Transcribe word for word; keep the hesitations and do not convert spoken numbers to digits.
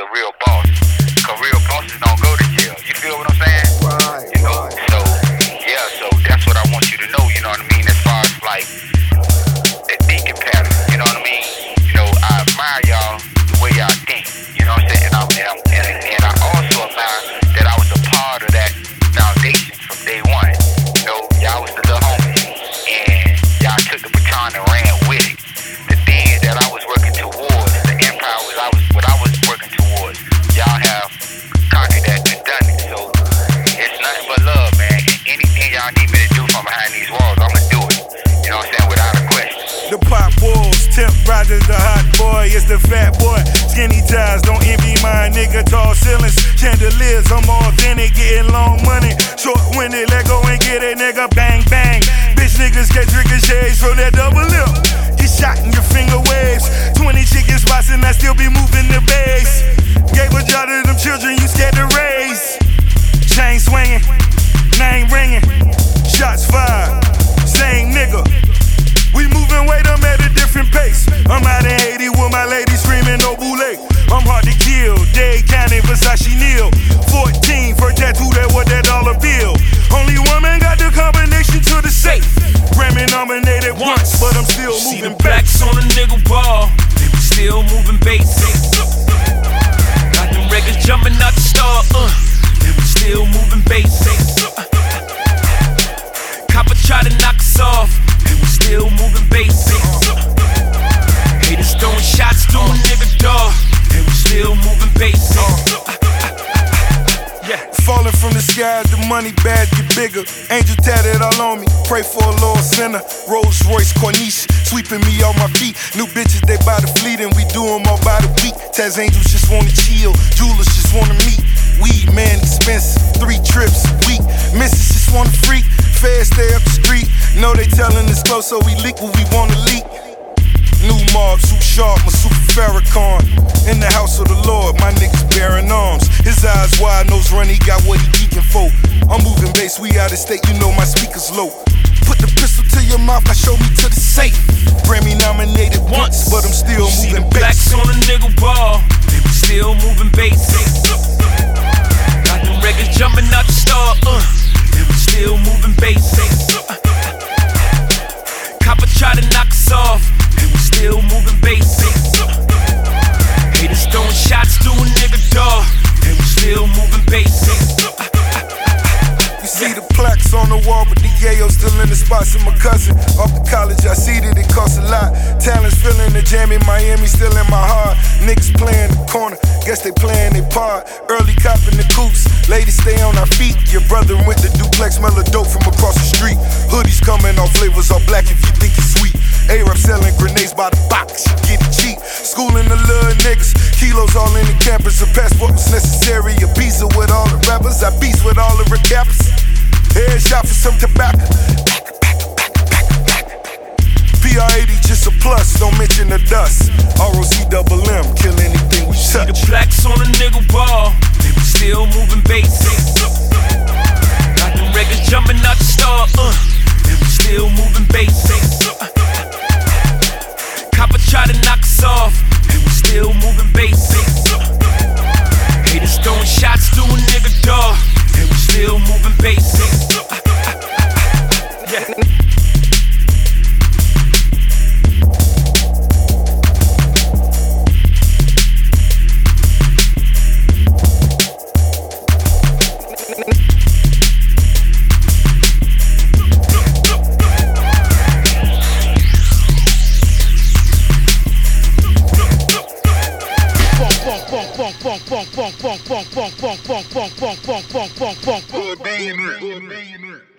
a real boss. Cause real bosses don't go to jail. You feel what I'm saying? Right, you know, right. so yeah, so that's what I want you to know, you know what I mean, as far as like the thinking pattern, you know what I mean? You know, I admire y'all the way y'all think, you know what I'm saying? And, I'm, and, I'm, and, and I also admire that I was a part of that foundation from day one. You know, y'all was the little homies, and y'all took the baton and ran with it. The thing that I was working towards, the empire was I was what I was working towards. Y'all have conquered that and done it. So it's nothing but love, man. And anything y'all need me to do from behind these walls, I'ma do it. You know what I'm saying? Without a question. The pop walls, Temp Rogers, the hot boy, it's the fat boy. Skinny ties, don't envy my nigga. Tall ceilings, chandeliers, I'm authentic, getting long money. Short winded, let go and get it, nigga. Bang bang. Bitch niggas catch ricochets from that double lip. Get shot in your finger waves. Twenty chicken spots and I still be moving the base. Gave a job to them children you scared to raise. Chain swinging, name ringing, shots fired. Same nigga. We moving weight, I'm at a different pace. I'm out in Haiti with my lady screaming no boule. I'm hard to kill, Dade County, Versace Neal. fourteen, first tattoo that was that dollar bill. Only woman got the combination to the safe. Grammy nominated once, but I'm still See moving the blacks on a nigga ball, they was still moving basics. Got them records jumping out the star, uh, they was still moving basics. Copper try to knock us off, they was still moving basics. Haters throwing shots to a nigga dog, they was still moving basics. Yeah. Falling from the sky, the money bag get bigger. Angel tatted all on me, pray for a Lord sinner. Rolls Royce Corniche, sweeping me off my feet. New bitches, they by the fleet and we do them all by the week. Taz angels just wanna chill, jewelers just wanna meet. Weed man expensive, three trips a week. Missus just wanna freak, feds stay up the street. Know they telling us close so we leak what we wanna leak. New mob, suit sharp, my super Farrakhan. In the house of the Lord, my niggas bearing arms. His eyes wide, nose run, he got what he geeking for. I'm moving bass, we out of state, you know my speakers low. Put the pistol to your mouth, I show me to the safe. Grammy nominated once, but I'm still See moving the blacks bass. on a nigga ball, they was still moving basics. Got them records jumping out the star, uh, they was still moving basics. Copper try to knock us off, they was still moving basics. Haters throwing shots to a nigga dog, they was still moving basics. You see the plaques on the wall, but the yayo still in the spots. And my cousin off the college, I see that it costs a lot. Talents filling the jam in Miami, still in my heart. Niggas playing the corner, guess they playing their part. Early copping the coops, ladies stay on our feet. Your brother went to duplex, smell a dope from across the street. Hoodies coming off flavors all black if you think it's sweet. A-Rap selling grenades by the box, you get it cheap. Schooling the little niggas, kilos all in the campus. A passport was necessary, a pizza with all the rappers. I beats with all the recappers. Headshot for some tobacco. P R eighty just a plus, don't mention the dust. R O C double M, kill anything we See touch. the blacks on a nigga ball, they was still moving basics. Got them records jumping out the star, uh, they was still moving basics. Copper try to knock us off, they was still moving basics. Haters throwing shots to a nigga dog, they was still moving basics. Yeah. Good day in there.